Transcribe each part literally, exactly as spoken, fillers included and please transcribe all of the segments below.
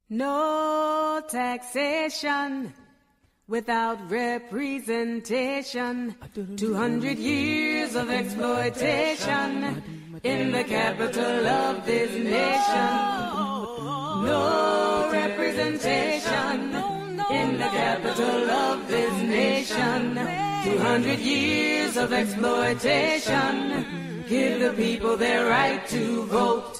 No taxation without representation. Two hundred years of exploitation in the capital of this nation. No representation in the capital of this nation. Two hundred years of exploitation. Give the people their right to vote.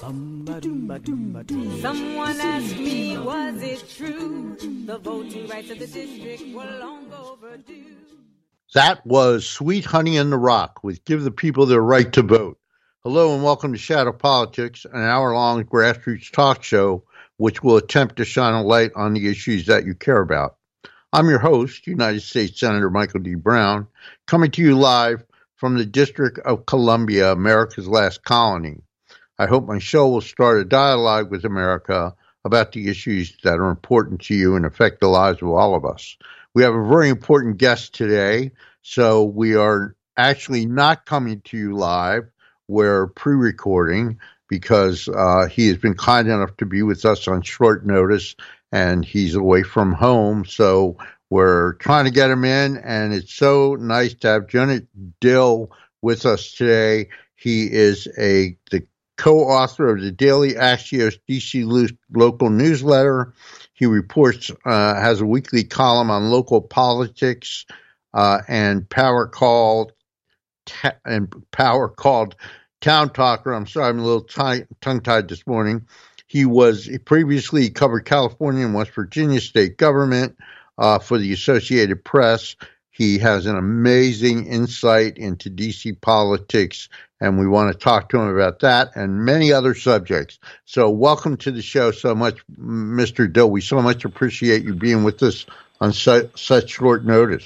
Someone asked me, was it true? The voting rights of the district were long overdue. That was Sweet Honey in the Rock with Give the People Their Right to Vote. Hello and welcome to Shadow Politics, an hour-long grassroots talk show which will attempt to shine a light on the issues that you care about. I'm your host, United States Senator Michael D. Brown, coming to you live from the District of Columbia, America's last colony. I hope my show will start a dialogue with America about the issues that are important to you and affect the lives of all of us. We have a very important guest today, so we are actually not coming to you live. We're pre-recording because uh, he has been kind enough to be with us on short notice, and he's away from home, so we're trying to get him in, and it's so nice to have Jonah Dill with us today. He is a the co-author of the Daily Axios D C local newsletter. He reports, uh, has a weekly column on local politics uh, and power called ta- and power called Town Talker. I'm sorry, I'm a little t- tongue-tied this morning. He was he previously covered California and West Virginia state government uh, for the Associated Press. He has an amazing insight into D C politics, and we want to talk to him about that and many other subjects. So welcome to the show so much, Mister Dill. We so much appreciate you being with us on su- such short notice.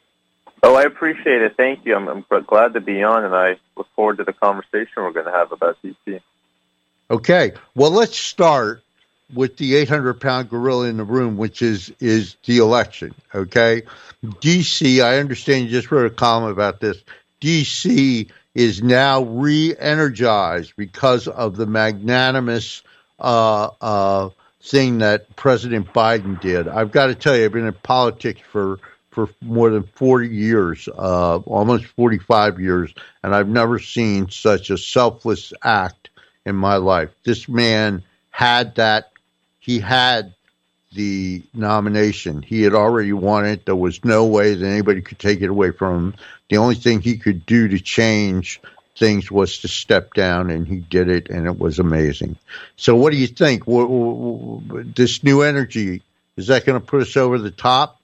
Oh, I appreciate it. Thank you. I'm, I'm glad to be on, and I look forward to the conversation we're going to have about D C. Okay. Well, let's start with the eight hundred pound gorilla in the room, which is, is the election, okay? D C, I understand you just wrote a column about this. D C is now re-energized because of the magnanimous uh, uh, thing that President Biden did. I've got to tell you, I've been in politics for, for more than forty years, uh, almost forty-five years, and I've never seen such a selfless act in my life. This man had that. He had the nomination. He had already won it. There was no way that anybody could take it away from him. The only thing he could do to change things was to step down, and he did it, and it was amazing. So what do you think? This new energy, is that going to put us over the top?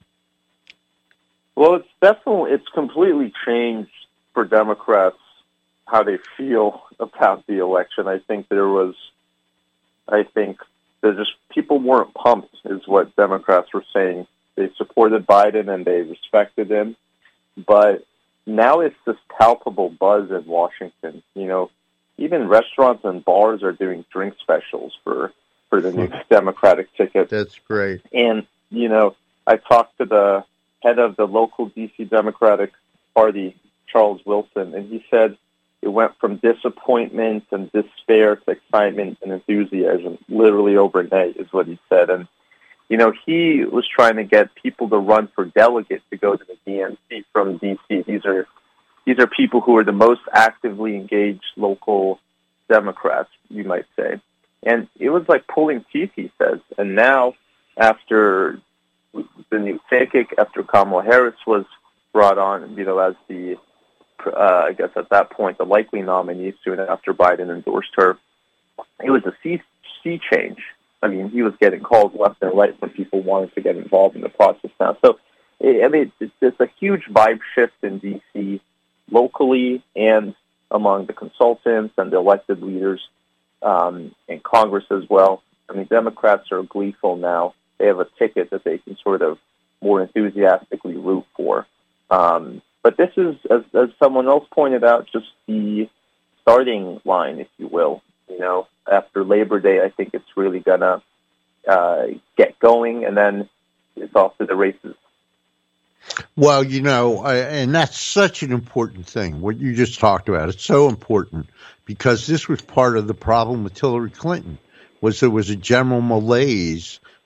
Well, it's definitely, it's completely changed for Democrats how they feel about the election. I think there was, I think, just people weren't pumped, is what Democrats were saying. They supported Biden and they respected him, but now it's this palpable buzz in Washington. You know, even restaurants and bars are doing drink specials for for the new Democratic ticket. That's great. And you know, I talked to the head of the local D C Democratic Party, Charles Wilson, and he said it went from disappointment and despair to excitement and enthusiasm, literally overnight, is what he said. And, you know, he was trying to get people to run for delegate to go to the D N C from D C. These are these are people who are the most actively engaged local Democrats, you might say. And it was like pulling teeth, he says. And now, after the new ticket, after Kamala Harris was brought on, you know, as the Uh, I guess at that point, the likely nominee soon after Biden endorsed her, it was a sea, sea change. I mean, he was getting calls left and right when people wanted to get involved in the process now. So, I mean, it's, it's a huge vibe shift in D C locally and among the consultants and the elected leaders um, in Congress as well. I mean, Democrats are gleeful now. They have a ticket that they can sort of more enthusiastically root for. Um, But this is, as, as someone else pointed out, just the starting line, if you will. You know, after Labor Day, I think it's really going to uh, get going, and then it's off to the races. Well, you know, I, and that's such an important thing, what you just talked about. It's so important because this was part of the problem with Hillary Clinton, was there was a general malaise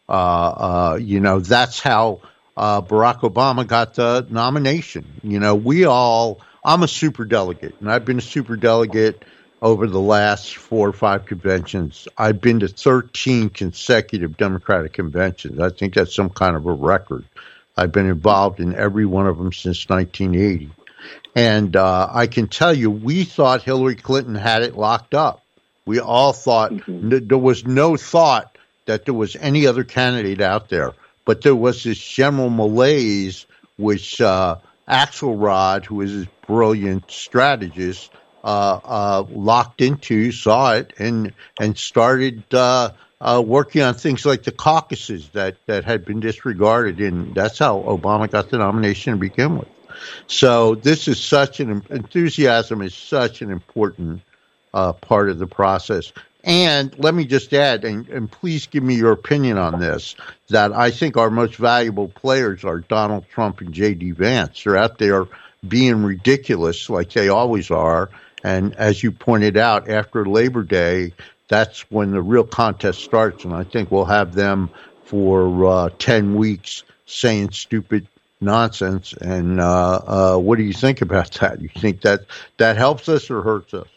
Uh, uh, you know, that's how uh, Barack Obama got the nomination. You know, we all, I'm a superdelegate, and I've been a superdelegate over the last four or five conventions. I've been to thirteen consecutive Democratic conventions. I think that's some kind of a record. I've been involved in every one of them since nineteen eighty. And uh, I can tell you, we thought Hillary Clinton had it locked up. We all thought mm-hmm. n- there was no thought that there was any other candidate out there. But there was this general malaise, which uh, Axelrod, who is a brilliant strategist, uh, uh, locked into, saw it, and and started uh, uh, working on things like the caucuses that, that had been disregarded. And that's how Obama got the nomination to begin with. So this is such an enthusiasm is such an important uh, part of the process. And let me just add, and, and please give me your opinion on this, that I think our most valuable players are Donald Trump and J D Vance. They're out there being ridiculous like they always are. And as you pointed out, after Labor Day, that's when the real contest starts. And I think we'll have them for uh, ten weeks saying stupid nonsense. And uh, uh, what do you think about that? You think that that helps us or hurts us?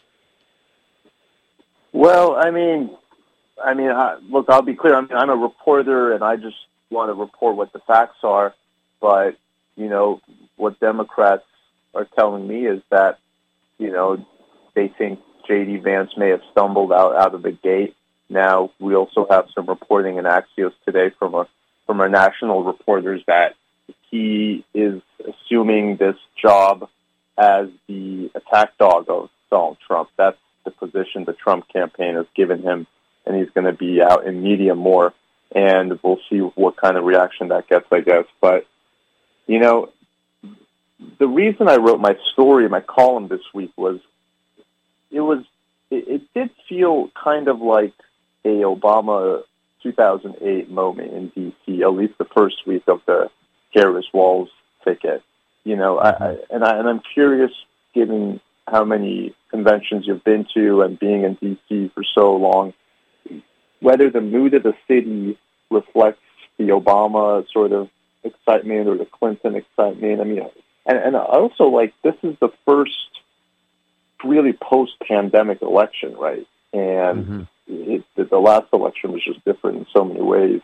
Well, I mean, I mean, I, look, I'll be clear. I mean, I'm a reporter, and I just want to report what the facts are. But, you know, what Democrats are telling me is that, you know, they think J D Vance may have stumbled out, out of the gate. Now, we also have some reporting in Axios today from a from our national reporters that he is assuming this job as the attack dog of Donald Trump. That's the position the Trump campaign has given him, and he's going to be out in media more, and we'll see what kind of reaction that gets, I guess. But, you know, the reason I wrote my story, my column this week was it was it, it did feel kind of like a Obama two thousand eight moment in D C, at least the first week of the Harris Walz ticket. You know, I, I, and, I, and I'm curious, given how many conventions you've been to and being in D C for so long, whether the mood of the city reflects the Obama sort of excitement or the Clinton excitement. I mean, and, and also, like, this is the first really post-pandemic election, right? And mm-hmm. it, the last election was just different in so many ways.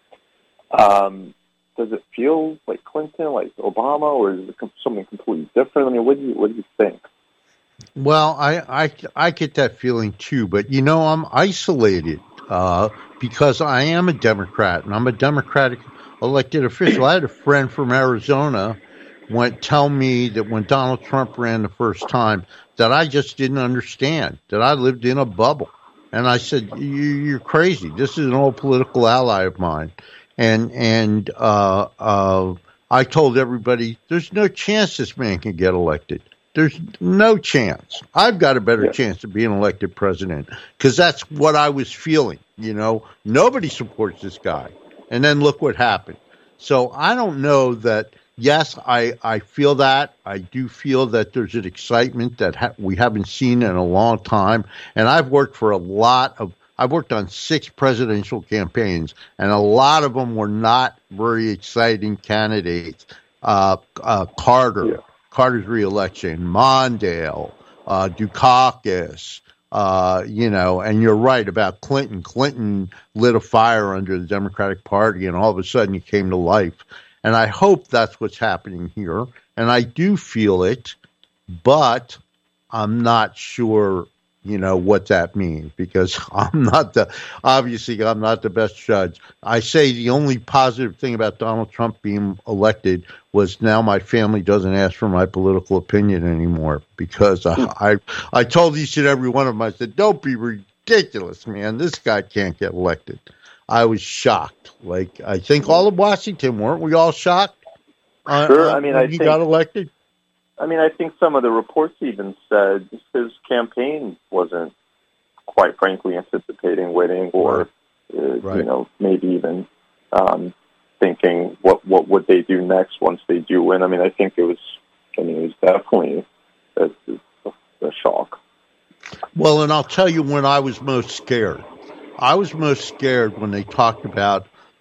Um, does it feel like Clinton, like Obama, or is it something completely different? I mean, what do you what do you think? Well, I, I, I get that feeling too, but you know, I'm isolated uh, because I am a Democrat and I'm a Democratic elected official. I had a friend from Arizona went tell me that when Donald Trump ran the first time, that I just didn't understand, that I lived in a bubble. And I said, you, you're crazy. This is an old political ally of mine. And, and uh, uh, I told everybody, there's no chance this man can get elected. There's no chance. I've got a better yeah. chance of being elected president because that's what I was feeling. You know, nobody supports this guy. And then look what happened. So I don't know that. Yes, I, I feel that. I do feel that there's an excitement that ha- we haven't seen in a long time. And I've worked for a lot of, I've worked on six presidential campaigns, and a lot of them were not very exciting candidates. Uh, uh, Carter, yeah. Carter's reelection, Mondale, uh, Dukakis, uh, you know, and you're right about Clinton. Clinton lit a fire under the Democratic Party, and all of a sudden he came to life. And I hope that's what's happening here. And I do feel it, but I'm not sure, you know, what that means because I'm not the, obviously I'm not the best judge. I say the only positive thing about Donald Trump being elected was now my family doesn't ask for my political opinion anymore because I, I, I told each and every one of them, I said, don't be ridiculous, man. This guy can't get elected. I was shocked. Like, I think all of Washington, weren't we all shocked? Sure. Uh, I mean, I he think, got elected. I mean, I think some of the reports even said his campaign wasn't, quite frankly, anticipating winning, or right. Uh, right. you know, maybe even um, thinking what what would they do next once they do win. I mean, I think it was. I mean, it was definitely a, a, a shock. Well, and I'll tell you when I was most scared. I was most scared when they talked about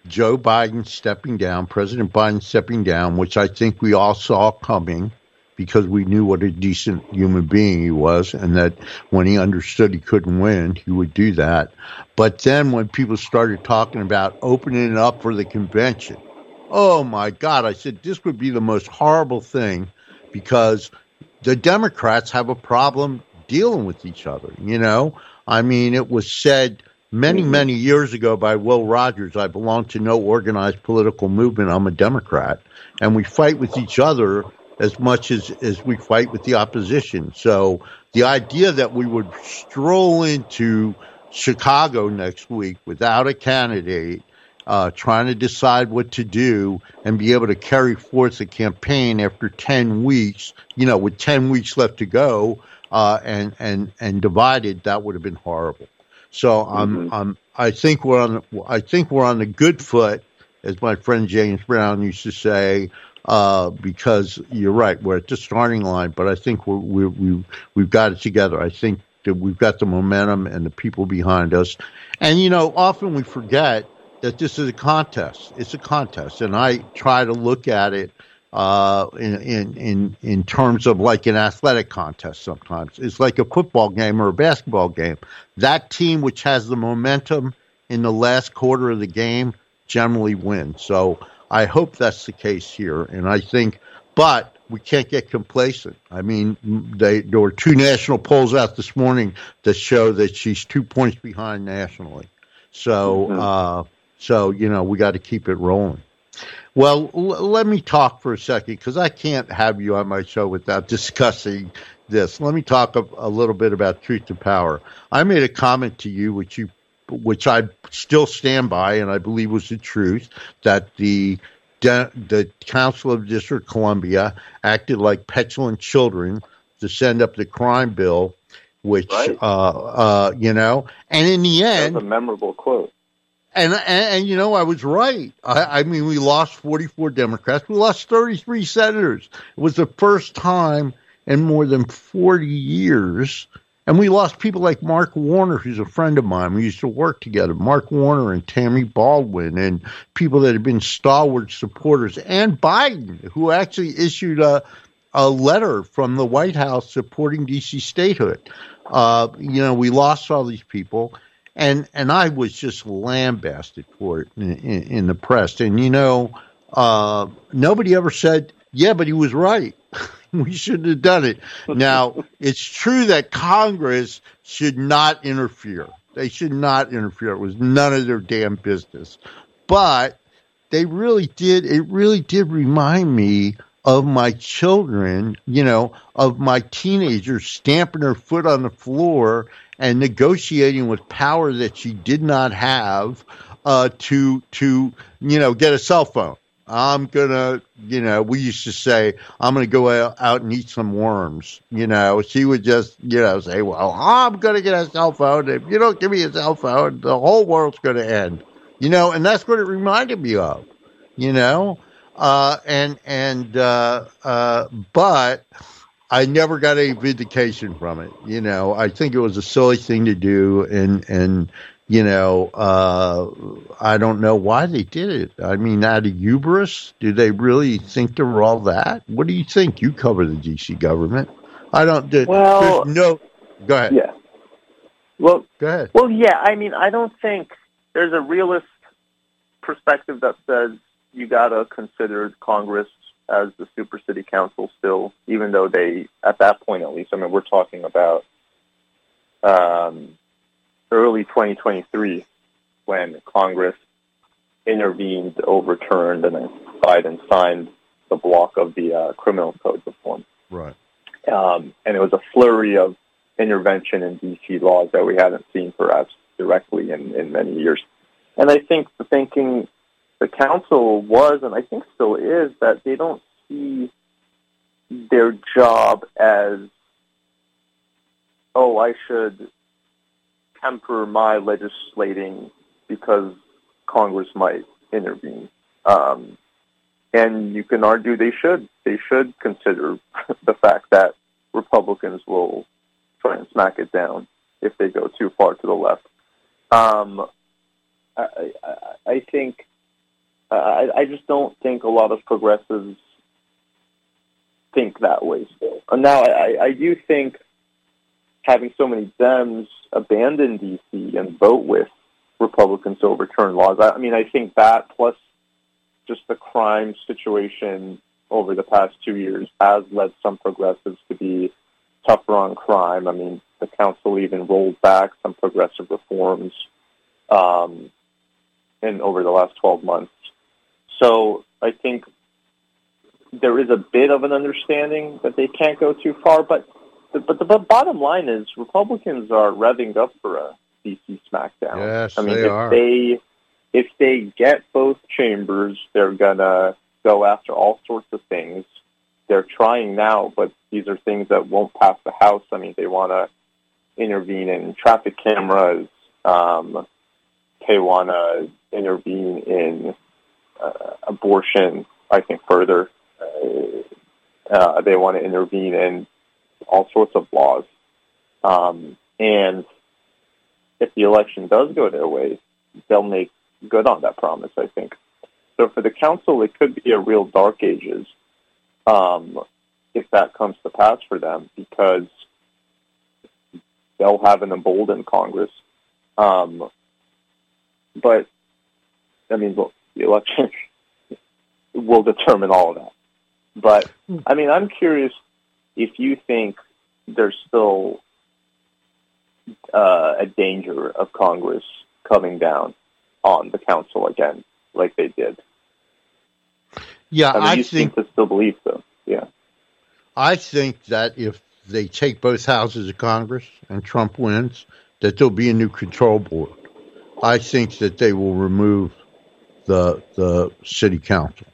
Joe Biden stepping down, President Biden stepping down, which I think we all saw coming because we knew what a decent human being he was, and that when he understood he couldn't win, he would do that. But then when people started talking about opening it up for the convention, oh my God, I said this would be the most horrible thing because the Democrats have a problem dealing with each other, you know? I mean, it was said many, many years ago by Will Rogers, I belong to no organized political movement, I'm a Democrat, and we fight with each other as much as, as we fight with the opposition. So the idea that we would stroll into Chicago next week without a candidate, uh, trying to decide what to do and be able to carry forth a campaign after ten weeks, you know, with ten weeks left to go, uh, and, and, and divided, that would have been horrible. So um, mm-hmm. um, I think we're on, I think we're on the good foot, as my friend James Brown used to say, Uh, because you're right, we're at the starting line, but I think we're, we're, we we've got it together. I think that we've got the momentum and the people behind us. And, you know, often we forget that this is a contest. It's a contest. And I try to look at it uh, in, in, in, in terms of like an athletic contest sometimes. It's like a football game or a basketball game. That team which has the momentum in the last quarter of the game generally wins. So I hope that's the case here, and I think, but we can't get complacent. I mean, they, there were two national polls out this morning that show that she's two points behind nationally. So, mm-hmm. uh, so you know, we got to keep it rolling. Well, l- let me talk for a second because I can't have you on my show without discussing this. Let me talk a, a little bit about Truth to Power. I made a comment to you, which you. which I still stand by, and I believe was the truth, that the the Council of District of Columbia acted like petulant children to send up the crime bill, which, right. uh, uh, you know, and in the end... That's a memorable quote. And, and, and you know, I was right. I, I mean, we lost forty-four Democrats. We lost thirty-three senators. It was the first time in more than forty years. And we lost people like Mark Warner, who's a friend of mine. We used to work together. Mark Warner and Tammy Baldwin and people that have been stalwart supporters. And Biden, who actually issued a, a letter from the White House supporting D C statehood. Uh, you know, we lost all these people. And and I was just lambasted for it in, in, in the press. And, you know, uh, nobody ever said, yeah, but he was right. We shouldn't have done it. Now, it's true that Congress should not interfere. They should not interfere. It was none of their damn business. But they really did. It really did remind me of my children, you know, of my teenagers stamping her foot on the floor and negotiating with power that she did not have uh, to, to, you know, get a cell phone. I'm going to, you know, we used to say, I'm going to go out and eat some worms. You know, she would just, you know, say, well, I'm going to get a cell phone. If you don't give me a cell phone, the whole world's going to end. You know, and that's what it reminded me of, you know. Uh, and, and, uh, uh, but I never got any vindication from it. You know, I think it was a silly thing to do. And, and, You know, uh, I don't know why they did it. I mean, out of hubris, do they really think they were all that? What do you think? You cover the D C government. I don't. Do, well, no. Go ahead. Yeah. Well, go ahead. Well, yeah. I mean, I don't think there's a realist perspective that says you got to consider Congress as the super city council still, even though they, at that point at least, I mean, we're talking about. Um, early twenty twenty-three when Congress intervened, overturned, and then Biden signed the block of the uh, criminal code reform. Right. Um, and it was a flurry of intervention in D C laws that we hadn't seen perhaps directly in, in many years. And I think the thinking the council was, and I think still is, that they don't see their job as, oh, I should temper my legislating because Congress might intervene. Um, and you can argue they should. They should consider the fact that Republicans will try and smack it down if they go too far to the left. Um, I, I, I think I, I just don't think a lot of progressives think that way still. And now, I, I do think having so many Dems abandon D C and vote with Republicans to overturn laws, I, I mean, I think that plus just the crime situation over the past two years has led some progressives to be tougher on crime. I mean, the council even rolled back some progressive reforms um, in over the last twelve months. So I think there is a bit of an understanding that they can't go too far, but the, but the bottom line is Republicans are revving up for a D C smackdown. Yes, I mean, they if are. they if they get both chambers, they're gonna go after all sorts of things. They're trying now, but these are things that won't pass the House. I mean, they want to intervene in traffic cameras. Um, they want to intervene in uh, abortion, I think, further. Uh, uh, they want to intervene in all sorts of laws. Um, and if the election does go their way, they'll make good on that promise, I think. So for the council, it could be a real dark ages um, if that comes to pass for them, because they'll have an emboldened Congress. Um, but, I mean, look, the election will determine all of that. But, I mean, I'm curious if you think there's still uh, a danger of Congress coming down on the council again, like they did. Yeah, I, mean, I you think seem to still believe so. Yeah, I think that if they take both houses of Congress and Trump wins, that there'll be a new control board. I think that they will remove the the city council.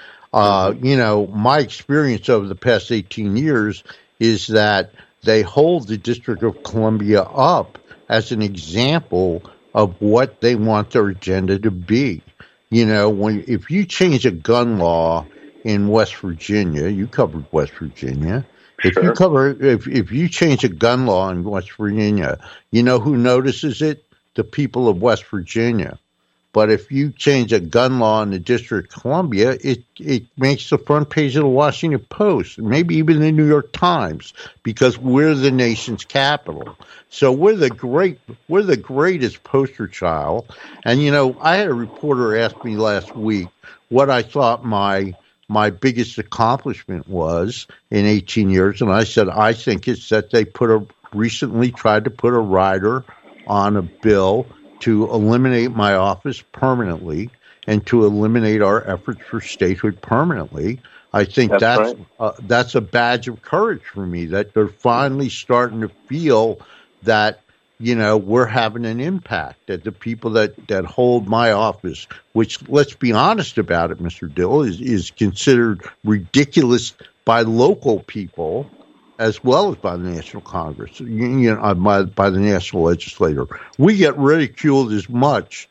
Uh, you know, my experience over the past eighteen years is that they hold the District of Columbia up as an example of what they want their agenda to be. You know, when if you change a gun law in West Virginia, you covered West Virginia. If Sure. you cover if if you change a gun law in West Virginia, you know who notices it? The people of West Virginia. But if you change a gun law in the District of Columbia, it, it makes the front page of the Washington Post, maybe even the New York Times, because we're the nation's capital. So we're the great, we're the greatest poster child. And, you know, I had a reporter ask me last week what I thought my my biggest accomplishment was in eighteen years. And I said, I think it's that they put a recently tried to put a rider on a bill to eliminate my office permanently and to eliminate our efforts for statehood permanently. I think that's That's that's, right. uh, that's a badge of courage for me, that they're finally starting to feel that, you know, we're having an impact, that the people that, that hold my office, which, let's be honest about it, Mister Dill, is, is considered ridiculous by local people as well as by the National Congress, you know, by, by the national legislator. We get ridiculed as much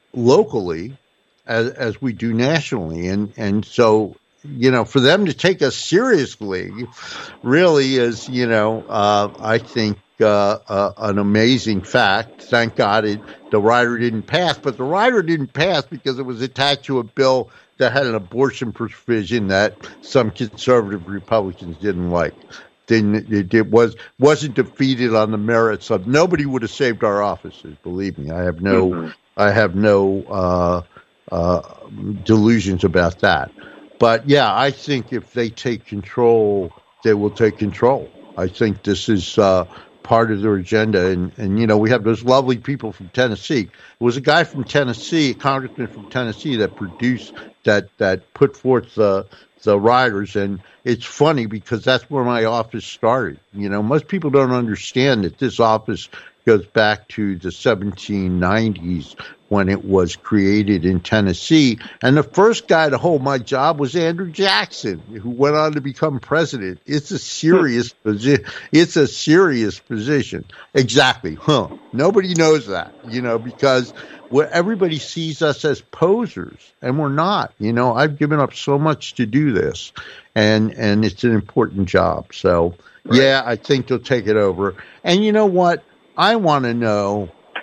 locally as, as we do nationally. And, and so, you know, for them to take us seriously really is, you know, uh, I think uh, uh, an amazing fact. Thank God it, the rider didn't pass, but the rider didn't pass because it was attached to a bill that had an abortion provision that some conservative Republicans didn't like. Didn't, it, it was wasn't defeated on the merits of. Nobody would have saved our offices. Believe me, I have no, mm-hmm. I have no uh, uh, delusions about that. But yeah, I think if they take control, they will take control. I think this is uh, part of their agenda, and and you know we have those lovely people from Tennessee. It was a guy from Tennessee, a congressman from Tennessee, that produced that that put forth the. the riders, and it's funny because that's where my office started. You know, most people don't understand that this office goes back to the seventeen nineties when it was created in Tennessee, and the first guy to hold my job was Andrew Jackson, who went on to become president. It's a serious position. It's a serious position. Exactly. Huh. Nobody knows that, you know, because where everybody sees us as posers, and we're not. You know, I've given up so much to do this, and and it's an important job. So, right. Yeah, I think they'll take it over. And you know what? I want to know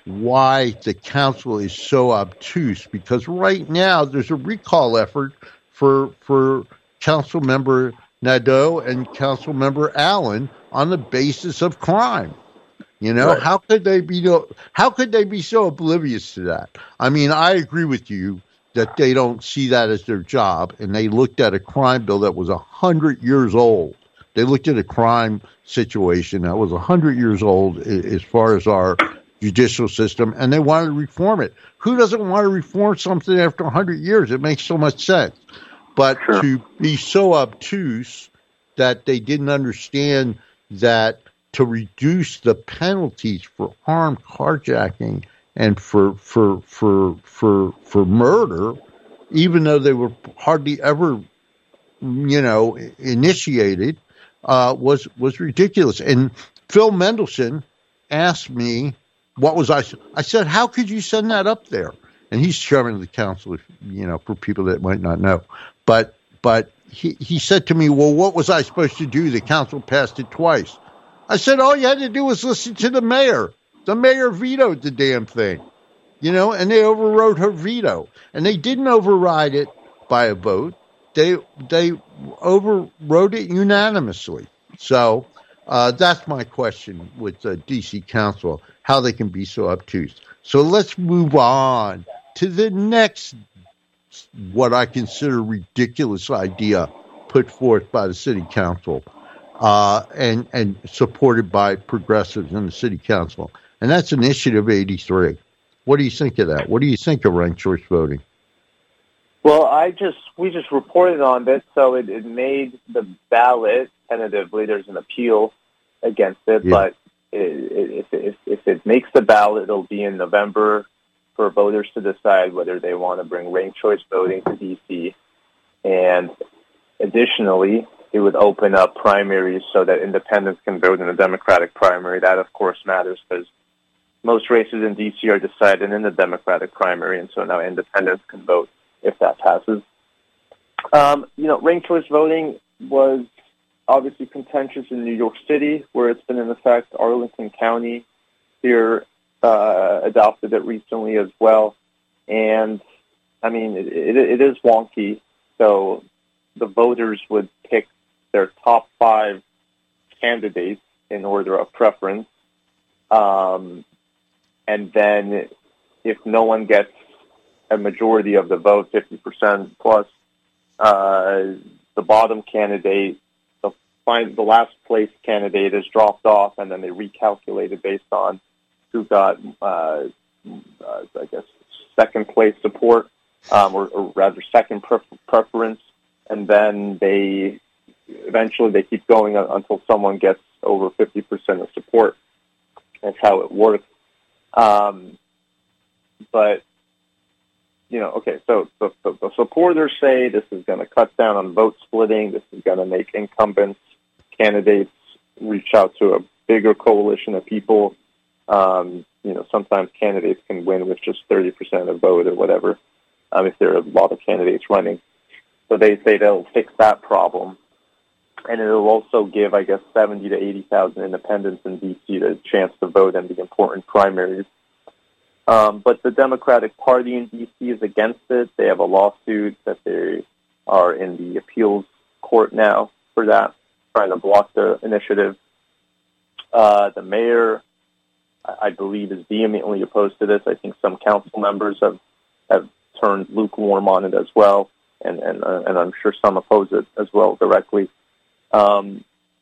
why the council is so obtuse, because right now there's a recall effort for for council member Nadeau and council member Allen on the basis of crime. You know, right. how could they be how could they be so oblivious to that? I mean, I agree with you that they don't see that as their job, and they looked at a crime bill that was a hundred years old. They looked at a crime situation that was a hundred years old as far as our judicial system, and they wanted to reform it. Who doesn't want to reform something after a hundred years? It makes so much sense. But sure. to be so obtuse that they didn't understand that to reduce the penalties for armed carjacking and for for for for for murder, even though they were hardly ever, you know, initiated, uh, was was ridiculous. And Phil Mendelson asked me, "What was I?" I said, "How could you send that up there?" And he's chairman of the council, you know, for people that might not know. But but he, he said to me, "Well, what was I supposed to do? The council passed it twice." I said, all you had to do was listen to the mayor. The mayor vetoed the damn thing, you know, and they overrode her veto. And they didn't override it by a vote. They they overrode it unanimously. So uh, that's my question with the D C Council, how they can be so obtuse. So let's move on to the next, what I consider ridiculous idea put forth by the City Council. Uh, and, and supported by progressives in the city council. And that's Initiative eighty-three. What do you think of that? What do you think of ranked choice voting? Well, I just, we just reported on this, so it, it made the ballot tentatively. There's an appeal against it, yeah. but it, it, if, if, if it makes the ballot, it'll be in November for voters to decide whether they want to bring ranked choice voting to D C. And additionally, it would open up primaries so that independents can vote in the Democratic primary. That, of course, matters because most races in D C are decided in the Democratic primary, and so now independents can vote if that passes. Um, you know, ranked choice voting was obviously contentious in New York City, where it's been in effect. Arlington County here uh, adopted it recently as well. And, I mean, it, it, it is wonky. So the voters would pick their top five candidates in order of preference. Um, and then if no one gets a majority of the vote, fifty percent plus, uh, the bottom candidate, the, find, the last place candidate is dropped off, and then they recalculate it based on who got, uh, uh, I guess, second place support, um, or, or rather second pref- preference. And then they eventually they keep going until someone gets over fifty percent of support. That's how it works. Um, but, you know, okay, so the, the, the supporters say this is going to cut down on vote splitting. This is going to make incumbents, candidates reach out to a bigger coalition of people. Um, you know, sometimes candidates can win with just thirty percent of the vote or whatever, um, if there are a lot of candidates running. So they say they'll fix that problem. And it'll also give, I guess, seventy to eighty thousand independents in D C the chance to vote in the important primaries. Um, but the Democratic Party in D C is against it. They have a lawsuit that they are in the appeals court now for that, trying to block the initiative. Uh, the mayor, I believe, is vehemently opposed to this. I think some council members have, have turned lukewarm on it as well, and and, uh, and I'm sure some oppose it as well directly. Um,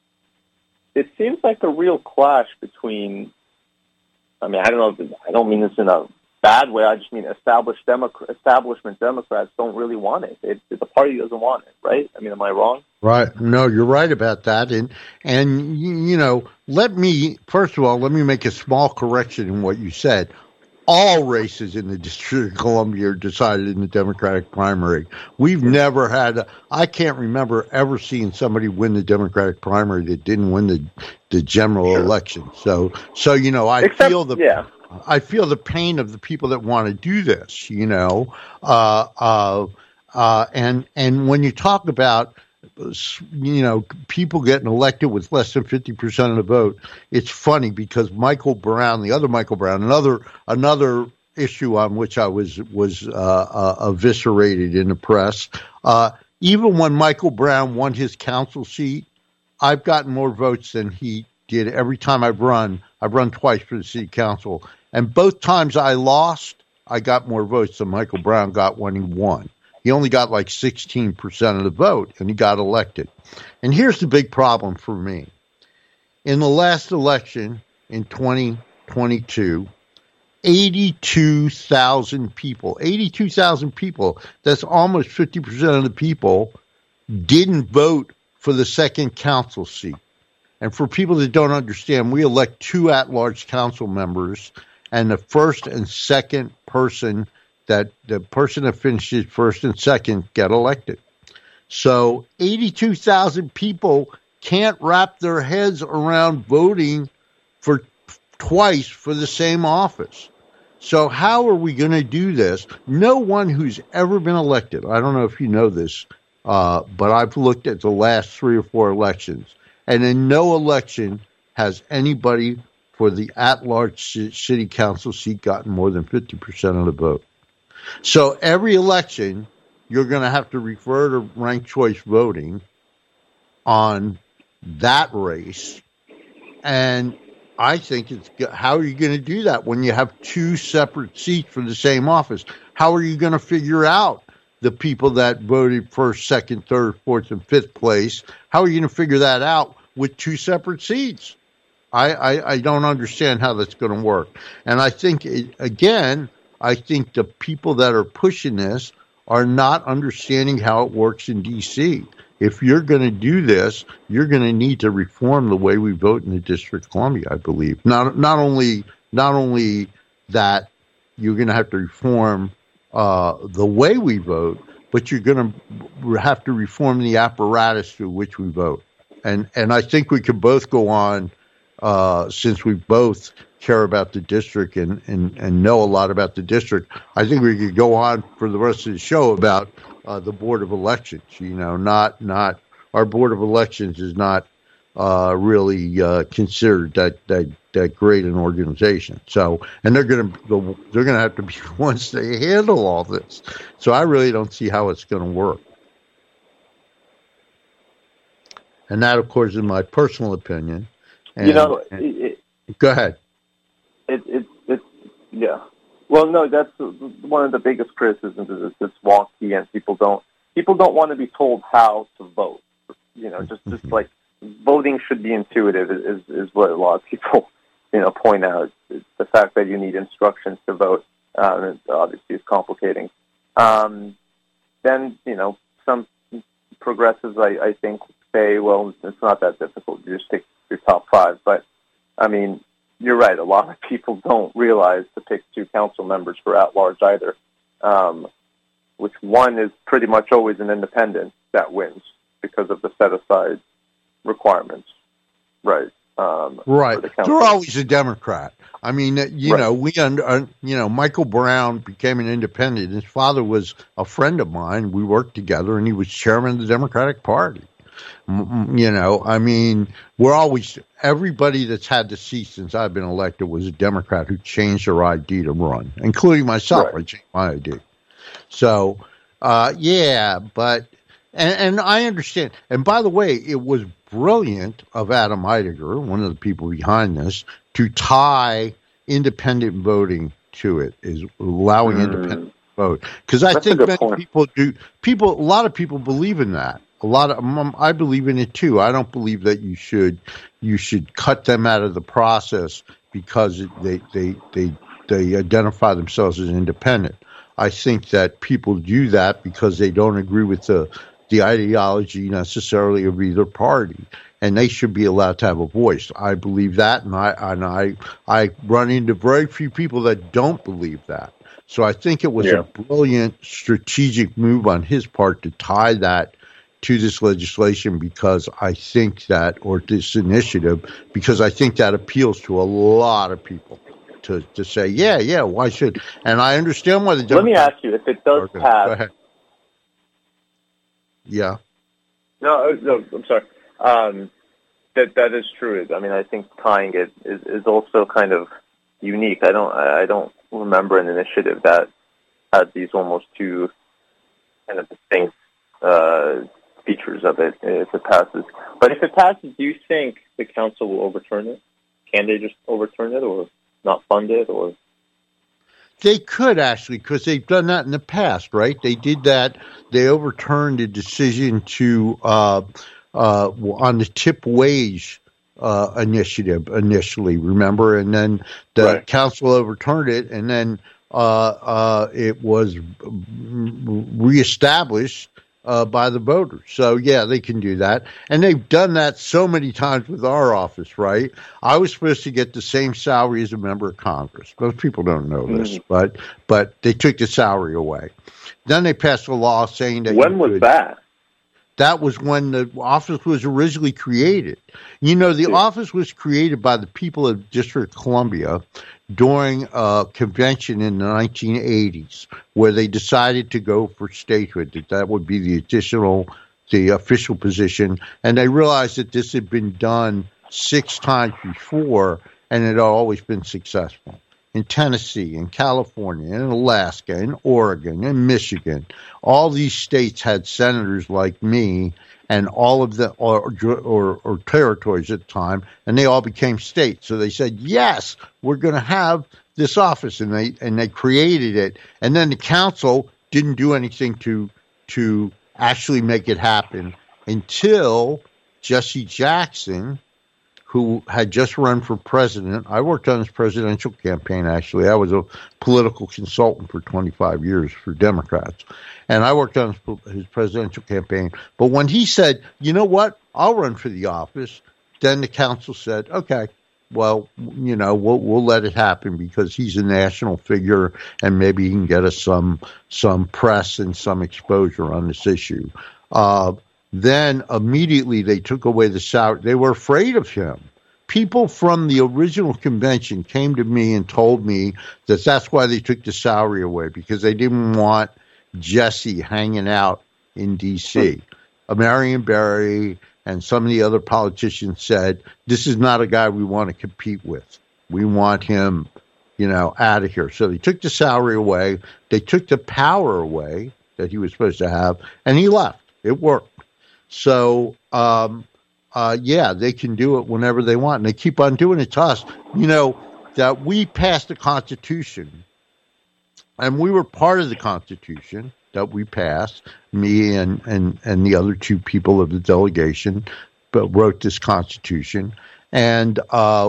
it seems like a real clash between, I mean, I don't know, I don't mean this in a bad way, I just mean established Demo- establishment Democrats don't really want it. it. The party doesn't want it, right? I mean, am I wrong? Right. No, you're right about that. And, and you know, let me, first of all, let me make a small correction in what you said. All races in the District of Columbia are decided in the Democratic primary. We've never had, a, I can't remember ever seeing somebody win the Democratic primary that didn't win the the general sure. election. So, so you know, I Except, feel the yeah. I feel the pain of the people that want to do this. You know, uh, uh, uh, and and when you talk about you know, people getting elected with less than fifty percent of the vote. It's funny because Michael Brown, the other Michael Brown, another another issue on which I was was uh, uh, eviscerated in the press. Uh, even when Michael Brown won his council seat, I've gotten more votes than he did every time I've run. I've run twice for the city council, and both times I lost, I got more votes than Michael Brown got when he won. He only got like sixteen percent of the vote, and he got elected. And here's the big problem for me. In the last election in twenty twenty-two, eighty-two thousand people, eighty-two thousand people, that's almost fifty percent of the people, didn't vote for the second council seat. And for people that don't understand, we elect two at-large council members, and the first and second person that the person that finishes first and second get elected. So eighty-two thousand people can't wrap their heads around voting for twice for the same office. So how are we going to do this? No one who's ever been elected, I don't know if you know this, uh, but I've looked at the last three or four elections, and in no election has anybody for the at-large city council seat gotten more than fifty percent of the vote. So every election, you're going to have to refer to ranked choice voting on that race. And I think it's, how are you going to do that when you have two separate seats for the same office? How are you going to figure out the people that voted first, second, third, fourth, and fifth place? How are you going to figure that out with two separate seats? I, I, I don't understand how that's going to work. And I think, it, again, I think the people that are pushing this are not understanding how it works in D C. If you're going to do this, you're going to need to reform the way we vote in the District of Columbia, I believe. Not not only not only that you're going to have to reform uh, the way we vote, but you're going to have to reform the apparatus through which we vote. And and I think we could both go on, uh, since we both care about the district and, and, and know a lot about the district. I think we could go on for the rest of the show about uh, the Board of Elections. You know, not not our Board of Elections is not uh, really uh, considered that, that that great an organization. So, and they're going to they're going to have to be the ones to handle all this. So, I really don't see how it's going to work. And that, of course, is my personal opinion. And, you know, and, it, go ahead. It, it, it, yeah. Well, no, that's one of the biggest criticisms is it's wonky, and people don't people don't want to be told how to vote. You know, just just like voting should be intuitive is is what a lot of people you know point out. It's the fact that you need instructions to vote, uh, it obviously is complicating. Um, then you know some progressives, I, I think, say, well, it's not that difficult. You just pick your top five. But I mean, you're right. A lot of people don't realize to pick two council members for at-large either, um, which one is pretty much always an independent that wins because of the set-aside requirements, right? Um, right. The They're always a Democrat. I mean, you right. know, we under, you know, Michael Brown became an independent. His father was a friend of mine. We worked together, and he was chairman of the Democratic Party. You know, I mean, we're always, everybody that's had the seat since I've been elected was a Democrat who changed their I D to run, including myself. Right. I changed my I D. So, uh, yeah, but, and, and I understand. And by the way, it was brilliant of Adam Eidegger, one of the people behind this, to tie independent voting to it, is allowing mm. independent vote. Because I That's think many point. people do, people, a lot of people believe in that. A lot of um, I believe in it too. I don't believe that you should you should cut them out of the process because they they they they identify themselves as independent. I think that people do that because they don't agree with the the ideology necessarily of either party, and they should be allowed to have a voice. I believe that, and I and I I run into very few people that don't believe that. So I think it was yeah. a brilliant strategic move on his part to tie that to this legislation because I think that, or this initiative, because I think that appeals to a lot of people to, to say, yeah, yeah, why should, and I understand why the Democrats. Let me ask you, if it does okay, pass. Go ahead. Yeah. No, no, I'm sorry. Um, that that is true. I mean, I think tying it is, is also kind of unique. I don't I don't remember an initiative that had these almost two kind of distinct uh, features of it if it passes. But if it passes, do you think the council will overturn it? Can they just overturn it or not fund it? Or they could actually, because they've done that in the past, right? They did that. They overturned a decision to uh, uh, on the tip wage uh, initiative initially, remember? And then the right. council overturned it, and then uh, uh, it was reestablished uh, by the voters. So, yeah, they can do that. And they've done that so many times with our office, right? I was supposed to get the same salary as a member of Congress. Most people don't know this, mm-hmm. but but they took the salary away. Then they passed a law saying that... When was could, that? That was when the office was originally created. You know, the yeah. office was created by the people of District of Columbia during a convention in the nineteen eighties, where they decided to go for statehood, that that would be the additional, the official position. And they realized that this had been done six times before, and it had always been successful. In Tennessee, in California, in Alaska, in Oregon, in Michigan, all these states had senators like me, and all of the or, or, or territories at the time, and they all became states. So they said, yes, we're going to have this office, and they and they created it. And then the council didn't do anything to to actually make it happen until Jesse Jackson, who had just run for president. I worked on his presidential campaign, actually. I was a political consultant for twenty-five years for Democrats. And I worked on his, his presidential campaign. But when he said, you know what, I'll run for the office, then the council said, okay, well, you know, we'll, we'll let it happen because he's a national figure and maybe he can get us some, some press and some exposure on this issue. Uh, Then immediately they took away the salary. They were afraid of him. People from the original convention came to me and told me that that's why they took the salary away, because they didn't want Jesse hanging out in D C Uh, Marion Barry and some of the other politicians said, this is not a guy we want to compete with. We want him, you know, out of here. So they took the salary away. They took the power away that he was supposed to have, and he left. It worked. So, um, uh, yeah, they can do it whenever they want, and they keep on doing it to us. You know, that we passed the Constitution, and we were part of the Constitution that we passed, me and, and, and the other two people of the delegation but wrote this Constitution, and uh,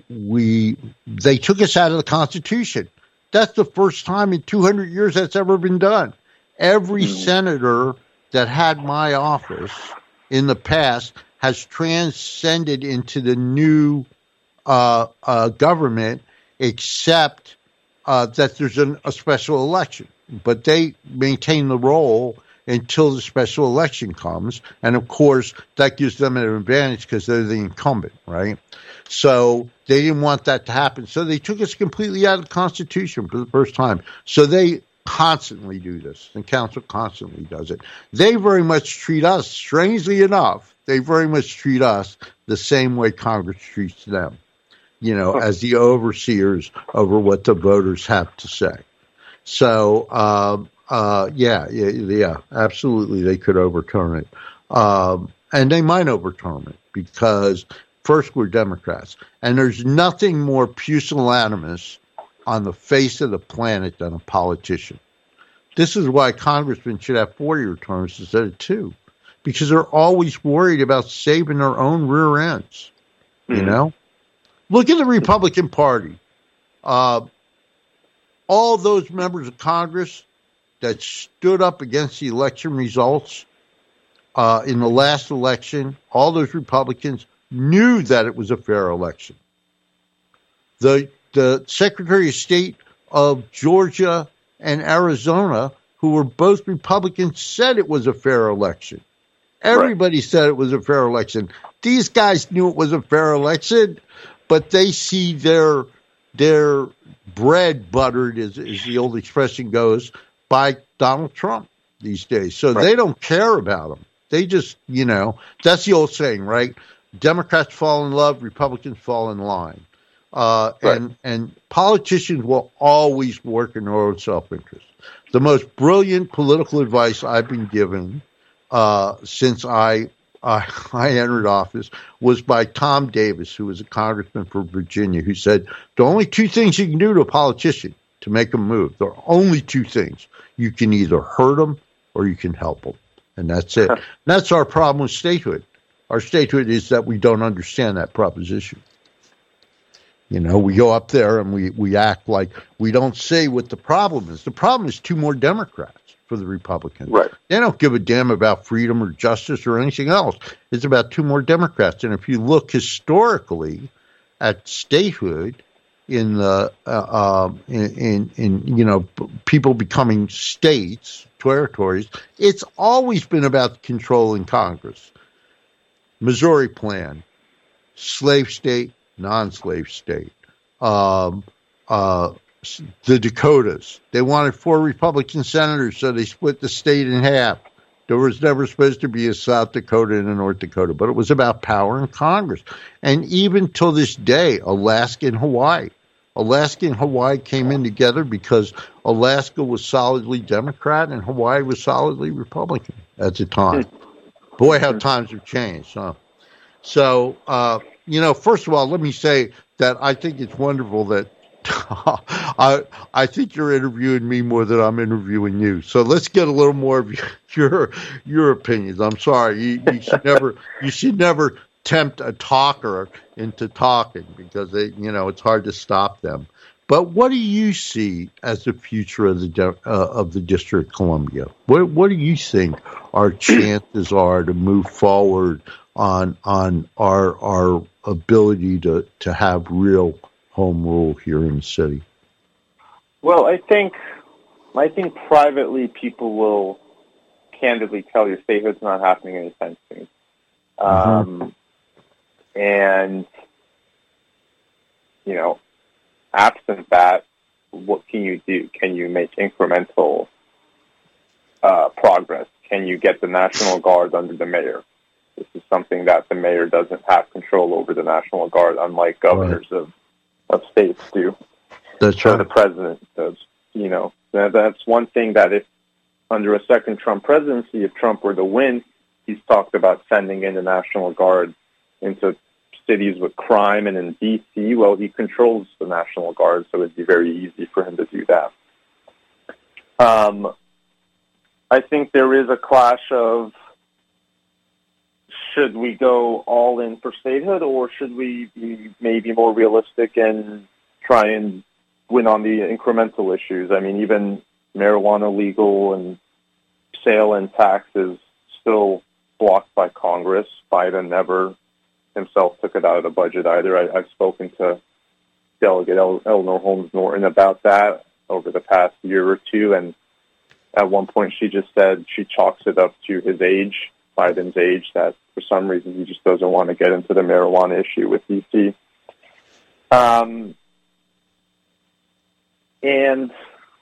we they took us out of the Constitution. That's the first time in two hundred years that's ever been done. Every mm. senator that had my office in the past has transcended into the new uh, uh, government, except uh, that there's an, a special election. But they maintain the role until the special election comes. And, of course, that gives them an advantage because they're the incumbent, right? So they didn't want that to happen. So they took us completely out of the Constitution for the first time. So they constantly do this. The council constantly does it. They very much treat us, strangely enough, they very much treat us the same way Congress treats them, you know, as the overseers over what the voters have to say. So, uh, uh, yeah, yeah, yeah, absolutely, they could overturn it. Um, and they might overturn it because, first, we're Democrats. And there's nothing more pusillanimous on the face of the planet than a politician. This is why congressmen should have four-year terms instead of two, because they're always worried about saving their own rear ends, you mm-hmm. know? Look at the Republican Party. Uh, all those members of Congress that stood up against the election results uh, in the last election, all those Republicans knew that it was a fair election. The The Secretary of State of Georgia and Arizona, who were both Republicans, said it was a fair election. Everybody right. said it was a fair election. These guys knew it was a fair election, but they see their their bread buttered, as, as the old expression goes, by Donald Trump these days. So right. they don't care about him. They just, you know, that's the old saying, right? Democrats fall in love, Republicans fall in line. Uh, right. and, and politicians will always work in their own self-interest. The most brilliant political advice I've been given uh, since I, I I entered office was by Tom Davis, who was a congressman for Virginia, who said, the only two things you can do to a politician to make them move, there are only two things. You can either hurt them or you can help them. And that's it. And that's our problem with statehood. Our statehood is that we don't understand that proposition. You know, we go up there and we, we act like we don't say what the problem is. The problem is two more Democrats for the Republicans. Right. They don't give a damn about freedom or justice or anything else. It's about two more Democrats. And if you look historically at statehood in the uh, um, in, in, in you know people becoming states, territories, it's always been about controlling Congress. Missouri Plan, slave state, non-slave state. Um, uh, the Dakotas, they wanted four Republican senators, so they split the state in half. There was never supposed to be a South Dakota and a North Dakota, but it was about power in Congress. And even till this day, Alaska and Hawaii. Alaska and Hawaii came in together because Alaska was solidly Democrat and Hawaii was solidly Republican at the time. Boy, how times have changed, huh? So, uh, you know, first of all, let me say that I think it's wonderful that I I think you're interviewing me more than I'm interviewing you. So let's get a little more of your your opinions. I'm sorry, you, you should never you should never tempt a talker into talking because they, you know, it's hard to stop them. But what do you see as the future of the uh, of the District of Columbia? What what do you think our chances are to move forward on on our our ability to, to have real home rule here in the city? Well, I think I think privately people will candidly tell you statehood's not happening anytime soon. Mm-hmm. Um, and, you know, absent that, what can you do? Can you make incremental uh, progress? Can you get the National Guard under the mayor? This is something that the mayor doesn't have control over, the National Guard, unlike governors right. of, of states do. That's so right. The president does. You know, that, that's one thing that if under a second Trump presidency, if Trump were to win, he's talked about sending in the National Guard into cities with crime, and in D C, well, he controls the National Guard, so it'd be very easy for him to do that. Um, I think there is a clash of, should we go all in for statehood, or should we be maybe more realistic and try and win on the incremental issues? I mean, even marijuana legal and sale and taxes still blocked by Congress. Biden never himself took it out of the budget either. I, I've spoken to Delegate El- Eleanor Holmes Norton about that over the past year or two, and at one point she just said she chalks it up to his age, Biden's age, that for some reason he just doesn't want to get into the marijuana issue with D C. Um, and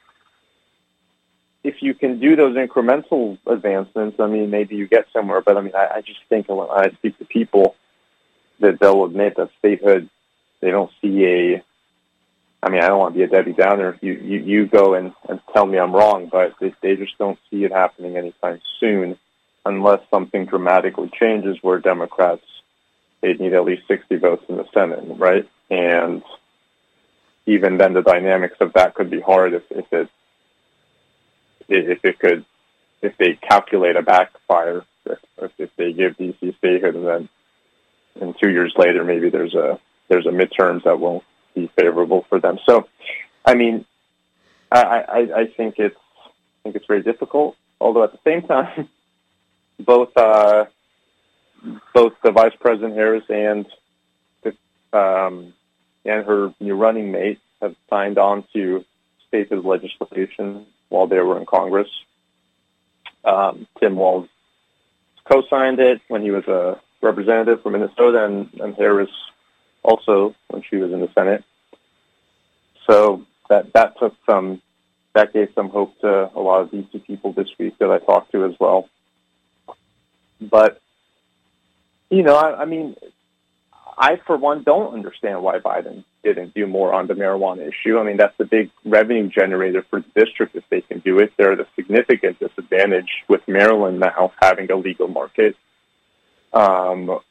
if you can do those incremental advancements, I mean, maybe you get somewhere. But, I mean, I, I just think when I speak to people that they'll admit that statehood, they don't see a, I mean, I don't want to be a Debbie Downer. You you, you go and, and tell me I'm wrong, but they, they just don't see it happening anytime soon unless something dramatically changes where Democrats, they need at least sixty votes in the Senate, right? And even then the dynamics of that could be hard if, if it if it could, if they calculate a backfire, if, if they give D C statehood and then and two years later maybe there's a there's a midterms that won't be favorable for them. So, I mean, I, I, I think it's I think it's very difficult. Although at the same time, both uh, both the Vice President Harris and the, um, and her new running mate have signed on to statehood legislation while they were in Congress. Um, Tim Walz co-signed it when he was a representative from Minnesota, and, and Harris also when she was in the Senate. So that that took some, that gave some hope to a lot of D C people this week that I talked to as well. But, you know, I, I mean, I, for one, don't understand why Biden didn't do more on the marijuana issue. I mean, that's a big revenue generator for the district if they can do it. They're at a significant disadvantage with Maryland now having a legal market. Um,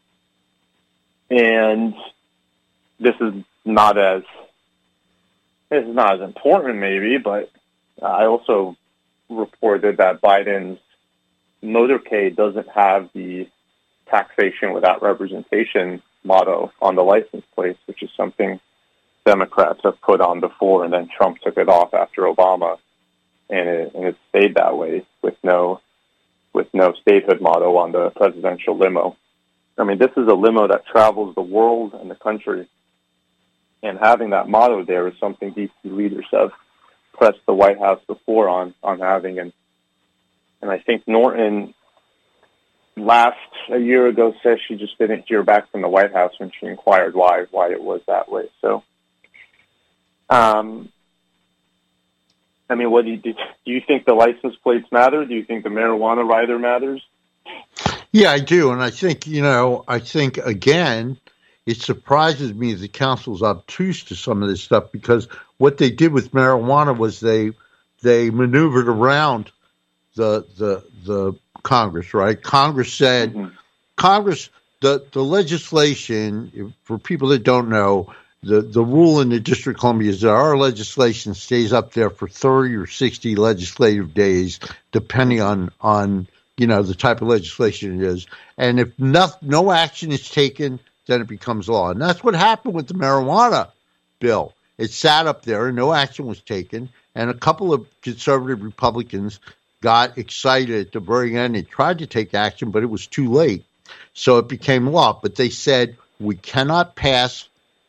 and this is not as, this is not as important maybe, but I also reported that Biden's motorcade doesn't have the taxation without representation motto on the license plates, which is something Democrats have put on before, and then Trump took it off after Obama, and it, and it stayed that way with no with no statehood motto on the presidential limo. I mean, this is a limo that travels the world and the country, and having that motto there is something D C leaders have pressed the White House before on, on having, and and I think Norton last a year ago says she just didn't hear back from the White House when she inquired why why it was that way. So, um, I mean, what do you do? Do you think the license plates matter? Do you think the marijuana rider matters? Yeah, I do, and I think you know, I think again, it surprises me the council's obtuse to some of this stuff because what they did with marijuana was they they maneuvered around the the the Congress, right? Congress said, mm-hmm. Congress, the, the legislation, for people that don't know, the, the rule in the District of Columbia is that our legislation stays up there for thirty or sixty legislative days, depending on, on you know, the type of legislation it is. And if no, no action is taken, then it becomes law. And that's what happened with the marijuana bill. It sat up there and no action was taken. And a couple of conservative Republicans got excited at the very end and tried to take action, but it was too late. So it became law. But they said we cannot pass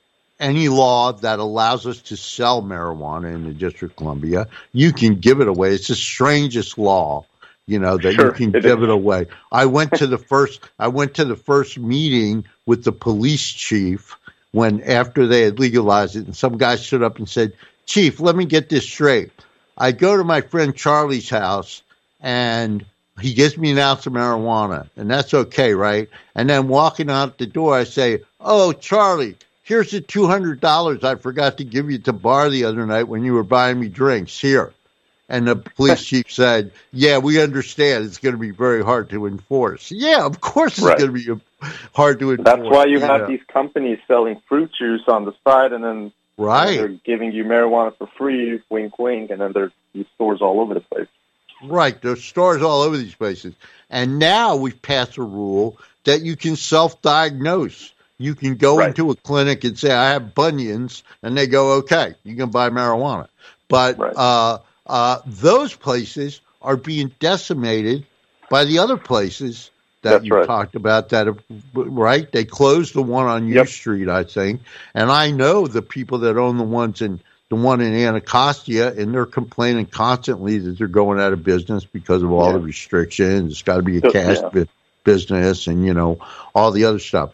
any law that allows us to sell marijuana in the District of Columbia. You can give it away. It's the strangest law, you know, that sure, you can it give is. it away. I went to the first I went to the first meeting with the police chief when after they had legalized it, and some guy stood up and said, "Chief, let me get this straight. I go to my friend Charlie's house, and he gives me an ounce of marijuana, and that's okay, right? And then walking out the door, I say, oh, Charlie, here's the two hundred dollars I forgot to give you to bar the other night when you were buying me drinks. Here." And the police chief said, yeah, we understand it's going to be very hard to enforce. Yeah, of course it's right. going to be hard to enforce. That's why you, you have know. these companies selling fruit juice on the side, and then right. you know, they're giving you marijuana for free, wink, wink, and then there's these stores all over the place. Right, there's stores all over these places. And now we've passed a rule that you can self-diagnose. You can go right. into a clinic and say, I have bunions, and they go, okay, you can buy marijuana. But right. uh, uh, those places are being decimated by the other places that That's you right. talked about. That have, right? They closed the one on U yep. Street, I think. And I know the people that own the ones in the one in Anacostia, and they're complaining constantly that they're going out of business because of all yeah. the restrictions. It's got to be a cash yeah. bu- business and, you know, all the other stuff.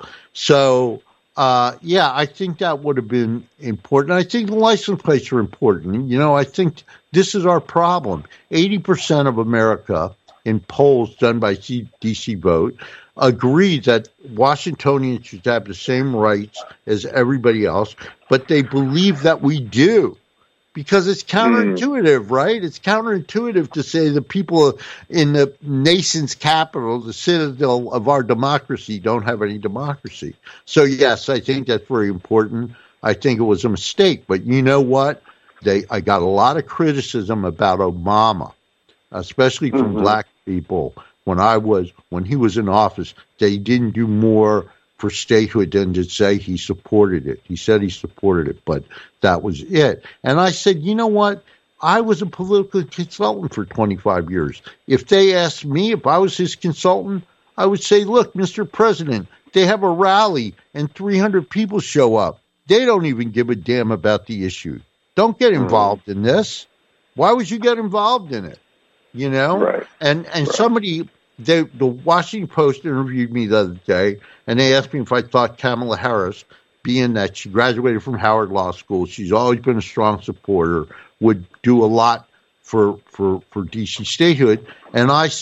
So, uh, yeah, I think that would have been important. I think the license plates are important. You know, I think this is our problem. eighty percent of America in polls done by D C Vote agree that Washingtonians should have the same rights as everybody else, but they believe that we do because it's counterintuitive, mm. right? It's counterintuitive to say the people in the nation's capital, the citadel of our democracy, don't have any democracy. So, yes, I think that's very important. I think it was a mistake, but you know what? They, I got a lot of criticism about Obama, especially from mm-hmm. black people. When I was, when he was in office, they didn't do more for statehood than to say he supported it. He said he supported it, but that was it. And I said, you know what? I was a political consultant for twenty-five years. If they asked me if I was his consultant, I would say, look, Mister President, they have a rally and three hundred people show up. They don't even give a damn about the issue. Don't get involved in this. Why would you get involved in it? You know, right. and and right. somebody, they, the Washington Post interviewed me the other day, and they asked me if I thought Kamala Harris, being that she graduated from Howard Law School, she's always been a strong supporter, would do a lot for for for D C statehood. And I said,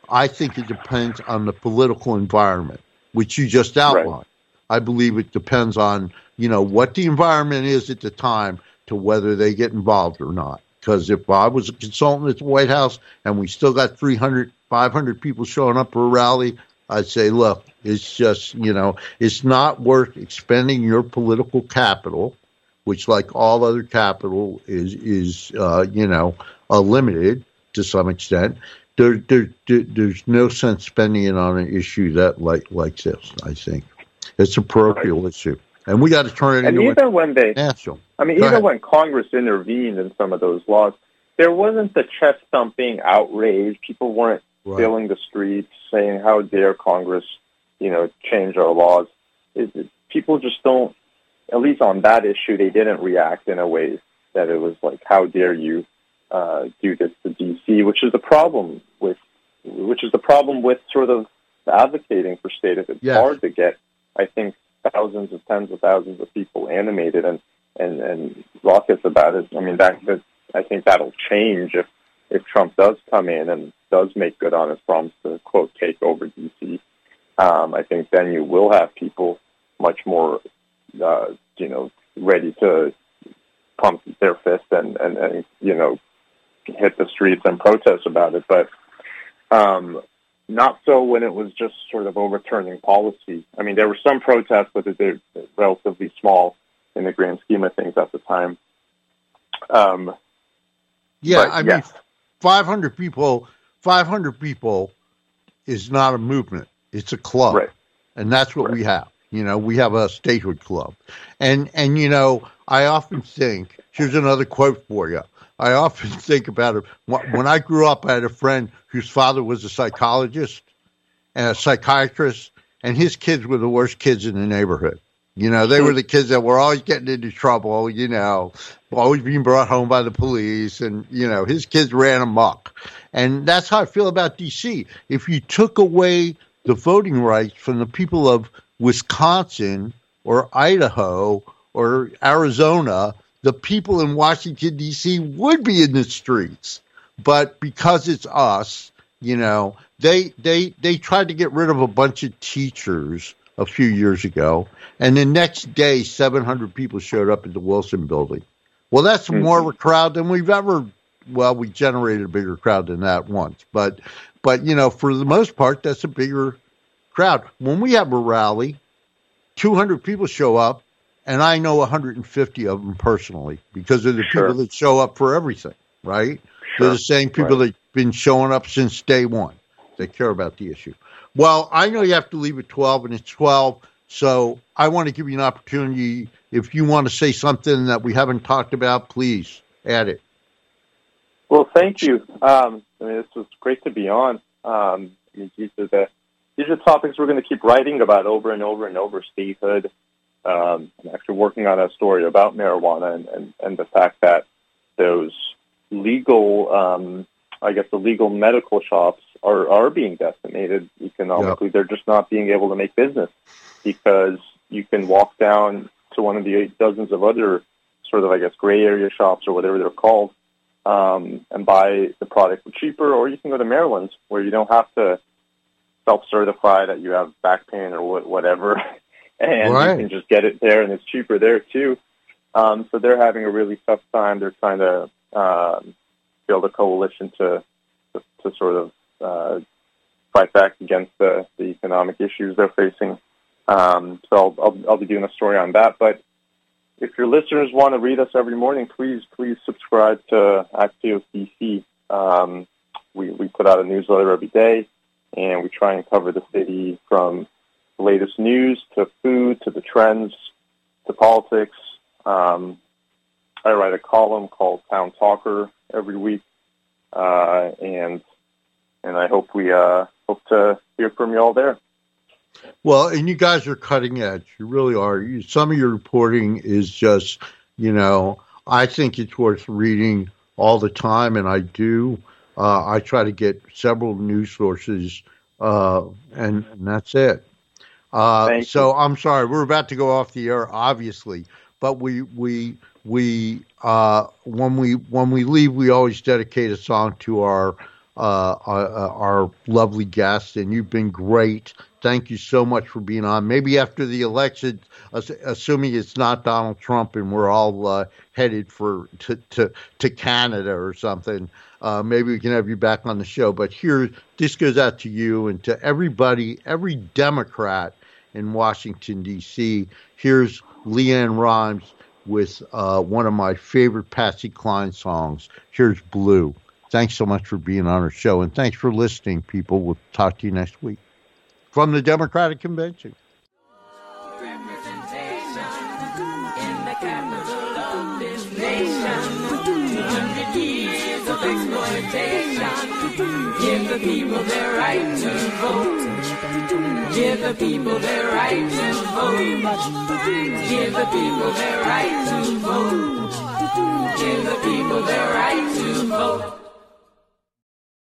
I think it depends on the political environment, which you just outlined. Right. I believe it depends on, you know, what the environment is at the time to whether they get involved or not. Because if I was a consultant at the White House and we still got three hundred, five hundred people showing up for a rally, I'd say, look, it's just, you know, it's not worth expending your political capital, which, like all other capital, is, is uh, you know, uh, limited to some extent. There, there, there, there's no sense spending it on an issue that like like this, I think. It's a parochial right. issue. And we got to turn it and into even when they, national. I mean, Go even ahead. when Congress intervened in some of those laws, there wasn't the chest-thumping outrage. People weren't right. filling the streets saying, how dare Congress, you know, change our laws. It, it, people just don't, at least on that issue, they didn't react in a way that it was like, how dare you uh, do this to D C, which is the problem with, which is the problem with sort of advocating for status. It's yes. hard to get, I think, thousands of tens of thousands of people animated and, and, and raucous about it. I mean, that, that I think that'll change if, if Trump does come in and does make good on his promise to, quote, take over D C. Um, I think then you will have people much more, uh, you know, ready to pump their fist and, and, and, you know, hit the streets and protest about it. But um, not so when it was just sort of overturning policy. I mean, there were some protests, but they're relatively small in the grand scheme of things at the time. Um, yeah, but, I yes. mean, five hundred people, five hundred people is not a movement. It's a club. Right. And that's what right. we have. You know, we have a statehood club. And, and, you know, I often think, here's another quote for you. I often think about it. When I grew up, I had a friend whose father was a psychologist and a psychiatrist, and his kids were the worst kids in the neighborhood. You know, they were the kids that were always getting into trouble, you know, always being brought home by the police, and, you know, his kids ran amok. And that's how I feel about D C. If you took away the voting rights from the people of Wisconsin or Idaho or Arizona, the people in Washington, D C would be in the streets. But because it's us, you know, they they they tried to get rid of a bunch of teachers a few years ago, and the next day, seven hundred people showed up at the Wilson Building. Well, that's mm-hmm. more of a crowd than we've ever, well, we generated a bigger crowd than that once. But, but you know, for the most part, that's a bigger crowd. When we have a rally, two hundred people show up, and I know one hundred fifty of them personally because they're the sure. people that show up for everything, right? Sure. They're the same people right. that have been showing up since day one. They care about the issue. Well, I know you have to leave at twelve, and it's twelve, so I want to give you an opportunity. If you want to say something that we haven't talked about, please add it. Well, thank you. Um, I mean, this was great to be on. Um, I mean, these are the these are topics we're going to keep writing about over and over and over. Statehood. Um, I'm actually working on a story about marijuana and, and, and the fact that those legal, um, I guess, the legal medical shops are, are being decimated economically. Yep. They're just not being able to make business because you can walk down to one of the eight dozens of other sort of, I guess, gray area shops or whatever they're called um, and buy the product for cheaper, or you can go to Maryland's where you don't have to self-certify that you have back pain or whatever, and right. you can just get it there, and it's cheaper there too. Um, so they're having a really tough time. They're trying to um, build a coalition to to, to sort of uh, fight back against the, the economic issues they're facing. Um, so I'll, I'll, I'll be doing a story on that. But if your listeners want to read us every morning, please please subscribe to Axios D C. Um, we we put out a newsletter every day, and we try and cover the city from the latest news to food to the trends to politics. Um, I write a column called Town Talker every week, uh, and and I hope we uh, hope to hear from you all there. Well, and you guys are cutting edge. You really are. You, some of your reporting is just, you know, I think it's worth reading all the time, and I do. Uh, I try to get several news sources, uh, and, and that's it. Uh, so you. I'm sorry, we're about to go off the air, obviously, but we we we uh, when we when we leave, we always dedicate a song to our uh, our, our lovely guest, and you've been great. Thank you so much for being on. Maybe after the election, assuming it's not Donald Trump and we're all uh, headed for to, to to Canada or something, uh, maybe we can have you back on the show. But here, this goes out to you and to everybody, every Democrat in Washington, D C. Here's Leanne Rimes with uh, one of my favorite Patsy Cline songs. Here's Blue. Thanks so much for being on our show, and thanks for listening, people. We'll talk to you next week from the Democratic Convention. Representation in the capital of this nation. two hundred years of exploitation. Give the people their right to vote. Give the people their right to vote. Give the people their right to vote. Give the people their right to vote.